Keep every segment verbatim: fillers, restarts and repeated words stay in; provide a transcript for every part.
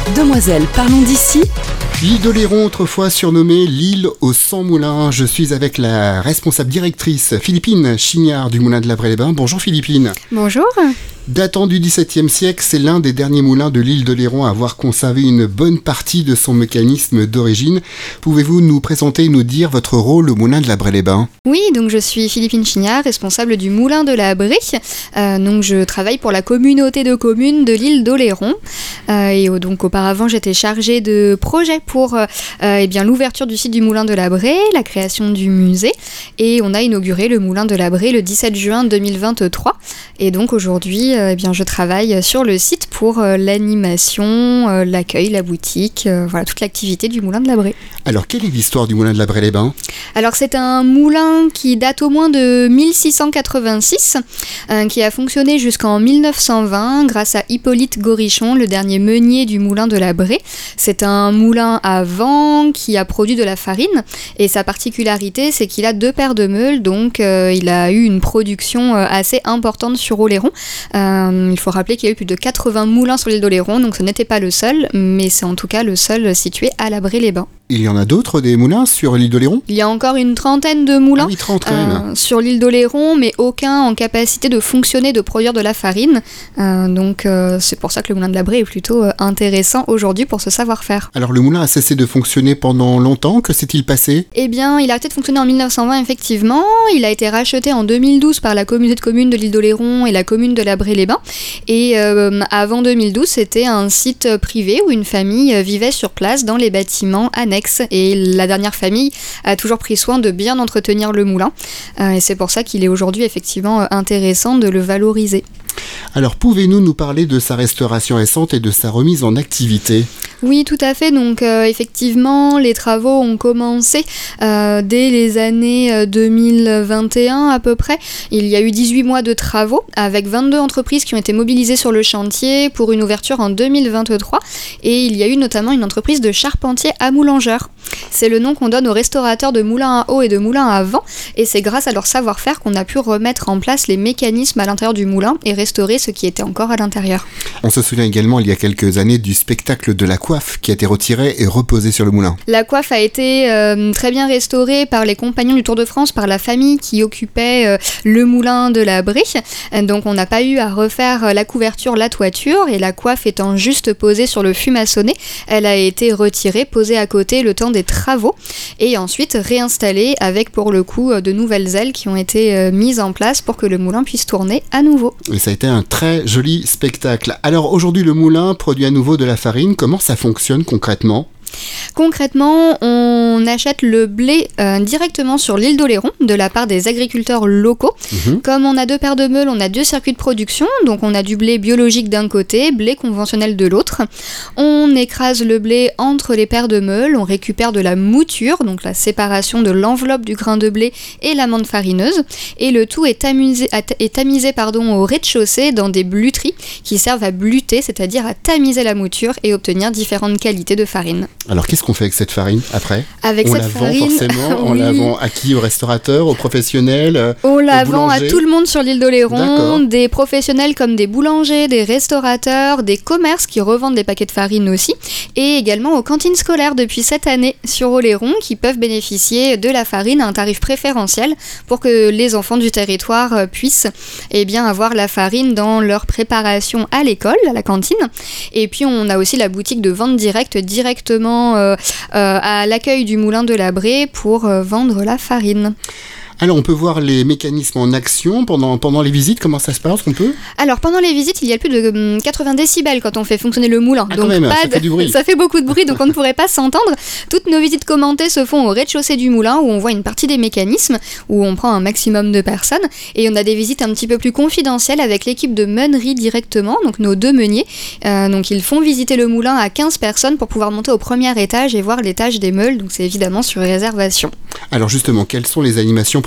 Demoiselles, parlons d'ici. L'île d'Oléron, autrefois surnommée l'île aux cent moulins. Je suis avec la responsable directrice Philippine Chignard du moulin de Labré-les-Bains. Bonjour Philippine. Bonjour. Datant du dix-septième siècle, c'est l'un des derniers moulins de l'île d'Oléron à avoir conservé une bonne partie de son mécanisme d'origine. Pouvez-vous nous présenter et nous dire votre rôle au moulin de Labré-les-Bains ? Oui, donc je suis Philippine Chignard, responsable du moulin de Labré. Euh, donc je travaille pour la communauté de communes de l'île d'Oléron. Euh, et donc auparavant, j'étais chargée de projets pour euh, eh bien, l'ouverture du site du moulin de Labré, la création du musée. Et on a inauguré le moulin de Labré le dix-sept juin deux mille vingt-trois. Et donc aujourd'hui, eh bien, je travaille sur le site pour euh, l'animation, euh, l'accueil, la boutique, euh, voilà, toute l'activité du moulin de Labré. Alors, quelle est l'histoire du moulin de Labré-les-Bains ? Alors, c'est un moulin qui date au moins de mille six cent quatre-vingt-six, euh, qui a fonctionné jusqu'en mille neuf cent vingt grâce à Hippolyte Gorichon, le dernier meunier du moulin de Labré. C'est un moulin à vent qui a produit de la farine, et sa particularité, c'est qu'il a deux paires de meules, donc euh, il a eu une production euh, assez importante sur Oléron. Euh, il faut rappeler qu'il y a eu plus de quatre-vingts moulins sur l'île d'Oléron, donc ce n'était pas le seul, mais c'est en tout cas le seul situé à Labré-les-Bains. Il y en a d'autres, des moulins sur l'île d'Oléron ? Il y a encore une trentaine de moulins ah oui, trente quand même. euh, sur l'île d'Oléron, mais aucun en capacité de fonctionner, de produire de la farine. Euh, donc euh, c'est pour ça que le moulin de Labré est plutôt euh, intéressant aujourd'hui pour ce savoir-faire. Alors le moulin a cessé de fonctionner pendant longtemps, que s'est-il passé ? Eh bien, il a arrêté de fonctionner en mille neuf cent vingt, effectivement. Il a été racheté en deux mille douze par la communauté de communes de l'île d'Oléron et la commune de Labré-les-Bains. Et euh, avant deux mille douze, c'était un site privé où une famille vivait sur place dans les bâtiments annexes. Et la dernière famille a toujours pris soin de bien entretenir le moulin. Euh, et c'est pour ça qu'il est aujourd'hui effectivement intéressant de le valoriser. Alors, pouvez-vous nous parler de sa restauration récente et de sa remise en activité ? Oui, tout à fait. Donc, euh, effectivement, les travaux ont commencé euh, dès les années euh, deux mille vingt et un à peu près. Il y a eu dix-huit mois de travaux avec vingt-deux entreprises qui ont été mobilisées sur le chantier pour une ouverture en deux mille vingt-trois. Et il y a eu notamment une entreprise de charpentiers à moulangeurs. C'est le nom qu'on donne aux restaurateurs de moulins à eau et de moulins à vent. Et c'est grâce à leur savoir-faire qu'on a pu remettre en place les mécanismes à l'intérieur du moulin et restaurer ce qui était encore à l'intérieur. On se souvient également, il y a quelques années, du spectacle de la coiffe qui a été retirée et reposée sur le moulin. La coiffe a été euh, très bien restaurée par les compagnons du Tour de France, par la famille qui occupait euh, le moulin de Labré. Donc on n'a pas eu à refaire la couverture, la toiture, et la coiffe étant juste posée sur le fût maçonné, elle a été retirée, posée à côté le temps des travaux, et ensuite réinstallée avec pour le coup de nouvelles ailes qui ont été euh, mises en place pour que le moulin puisse tourner à nouveau. Et ça a été un très joli spectacle. Alors aujourd'hui le moulin produit à nouveau de la farine, comment ça fonctionne concrètement ? Concrètement, on achète le blé euh, directement sur l'île d'Oléron de la part des agriculteurs locaux. Mmh. Comme on a deux paires de meules, on a deux circuits de production. Donc on a du blé biologique d'un côté, blé conventionnel de l'autre. On écrase le blé entre les paires de meules, on récupère de la mouture, donc la séparation de l'enveloppe du grain de blé et l'amande farineuse. Et le tout est tamisé, est tamisé pardon, au rez-de-chaussée dans des bluteries qui servent à bluter, c'est-à-dire à tamiser la mouture et obtenir différentes qualités de farine. Alors qu'est-ce qu'on fait avec cette farine après ? Avec on cette la farine, vend forcément, on oui. la vend à qui ? Aux restaurateurs, aux professionnels ? On la aux vend à tout le monde sur l'île d'Oléron, D'accord. Des professionnels comme des boulangers, des restaurateurs, des commerces qui revendent des paquets de farine aussi, et également aux cantines scolaires depuis cette année sur Oléron qui peuvent bénéficier de la farine à un tarif préférentiel pour que les enfants du territoire puissent eh bien, avoir la farine dans leur préparation à l'école, à la cantine. Et puis on a aussi la boutique de vente directe directement euh, euh, à l'accueil du moulin de Labré pour euh, vendre la farine. Alors, on peut voir les mécanismes en action pendant, pendant les visites. Comment ça se passe, on peut ? Alors, pendant les visites, il y a plus de hum, quatre-vingts décibels quand on fait fonctionner le moulin. Ah, donc, quand même, pas ça de... fait du bruit. Ça fait beaucoup de bruit, donc on ne pourrait pas s'entendre. Toutes nos visites commentées se font au rez-de-chaussée du moulin, où on voit une partie des mécanismes, où on prend un maximum de personnes. Et on a des visites un petit peu plus confidentielles avec l'équipe de meunerie directement, donc nos deux meuniers. Euh, donc, ils font visiter le moulin à quinze personnes pour pouvoir monter au premier étage et voir l'étage des meules. Donc, c'est évidemment sur réservation. Alors, justement, quelles sont les animations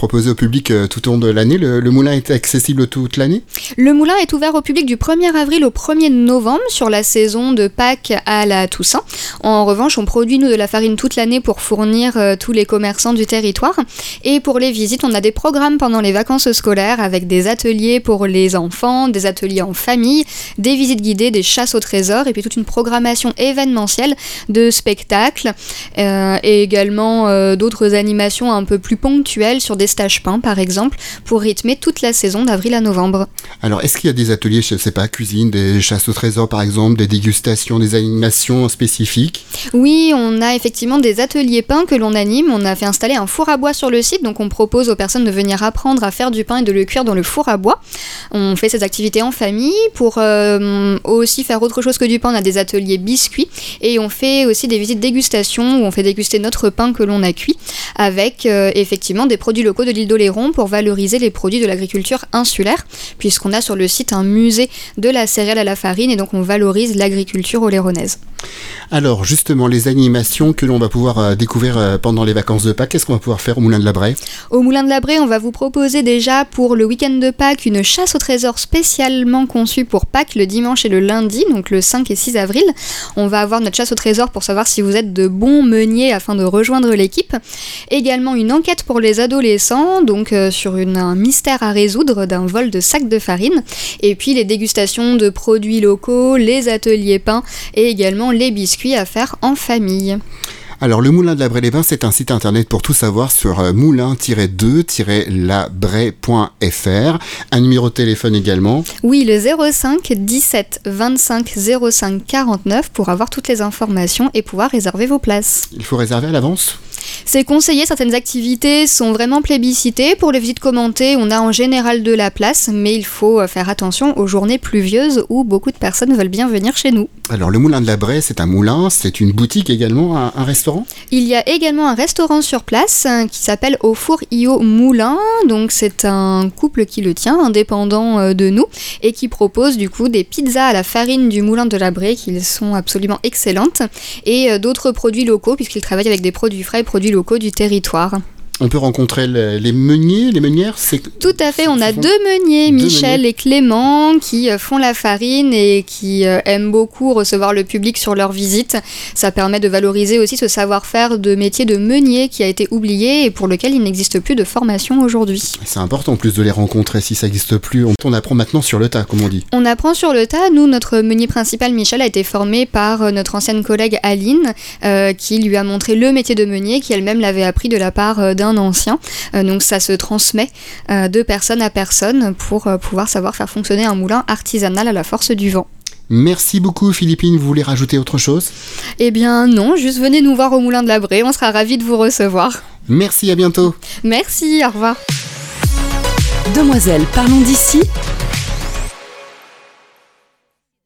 proposé au public euh, tout au long de l'année. Le, le moulin est accessible toute l'année ? Le moulin est ouvert au public du premier avril au premier novembre sur la saison de Pâques à la Toussaint. En revanche, on produit nous de la farine toute l'année pour fournir euh, tous les commerçants du territoire. Et pour les visites, on a des programmes pendant les vacances scolaires avec des ateliers pour les enfants, des ateliers en famille, des visites guidées, des chasses au trésor et puis toute une programmation événementielle de spectacles euh, et également euh, d'autres animations un peu plus ponctuelles sur des stages peints par exemple pour rythmer toute la saison d'avril à novembre. Alors est-ce qu'il y a des ateliers, je ne sais pas, cuisine, des chasses au trésor par exemple, des dégustations, des animations spécifiques ? Oui, on a effectivement des ateliers peints que l'on anime. On a fait installer un four à bois sur le site, donc on propose aux personnes de venir apprendre à faire du pain et de le cuire dans le four à bois. On fait ces activités en famille. Pour euh, aussi faire autre chose que du pain, on a des ateliers biscuits et on fait aussi des visites dégustation où on fait déguster notre pain que l'on a cuit avec euh, effectivement des produits locaux de l'île d'Oléron pour valoriser les produits de l'agriculture insulaire, puisqu'on a sur le site un musée de la céréale à la farine et donc on valorise l'agriculture oléronaise. Alors justement, les animations que l'on va pouvoir euh, découvrir euh, pendant les vacances de Pâques, qu'est-ce qu'on va pouvoir faire au Moulin de la Braye ? Au Moulin de la Braye, on va vous proposer déjà pour le week-end de Pâques une chasse au trésor spécialement conçue pour Pâques le dimanche et le lundi, donc le cinq et six avril. On va avoir notre chasse au trésor pour savoir si vous êtes de bons meuniers afin de rejoindre l'équipe. Également une enquête pour les adolescents, donc euh, sur une, un mystère à résoudre d'un vol de sacs de farine. Et puis les dégustations de produits locaux, les ateliers peints et également les biscuits à faire en famille. Alors le Moulin de la Braye-les-Bains, c'est un site internet pour tout savoir sur euh, moulin tiret deux tiret la braye point f r. Un numéro de téléphone également. Oui, le zéro cinq dix-sept vingt-cinq zéro cinq quarante-neuf pour avoir toutes les informations et pouvoir réserver vos places. Il faut réserver à l'avance ? C'est conseillé, certaines activités sont vraiment plébiscitées. Pour les visites commentées, on a en général de la place, mais il faut faire attention aux journées pluvieuses où beaucoup de personnes veulent bien venir chez nous. Alors le Moulin de la Braye, c'est un moulin, c'est une boutique également, un, un restaurant ? Il y a également un restaurant sur place euh, qui s'appelle Au Four Io Moulin. Donc c'est un couple qui le tient, indépendant euh, de nous, et qui propose du coup des pizzas à la farine du Moulin de la Braye qui sont absolument excellentes, et euh, d'autres produits locaux puisqu'ils travaillent avec des produits frais et produits locaux du territoire. On peut rencontrer les, les meuniers, les meunières, c'est... Tout à fait, on a deux meuniers, deux Michel meuniers. Et Clément, qui font la farine et qui aiment beaucoup recevoir le public sur leur visite. Ça permet de valoriser aussi ce savoir-faire de métier de meunier qui a été oublié et pour lequel il n'existe plus de formation aujourd'hui. C'est important en plus de les rencontrer si ça n'existe plus. On, on apprend maintenant sur le tas, comme on dit. On apprend sur le tas. Nous, notre meunier principal, Michel, a été formé par notre ancienne collègue Aline, euh, qui lui a montré le métier de meunier, qui elle-même l'avait appris de la part d'un ancien. Euh, donc ça se transmet euh, de personne à personne pour euh, pouvoir savoir faire fonctionner un moulin artisanal à la force du vent. Merci beaucoup Philippine, vous voulez rajouter autre chose ? Eh bien non, juste venez nous voir au Moulin de la Braye, on sera ravis de vous recevoir. Merci, à bientôt. Merci, au revoir. Demoiselles, parlons d'ici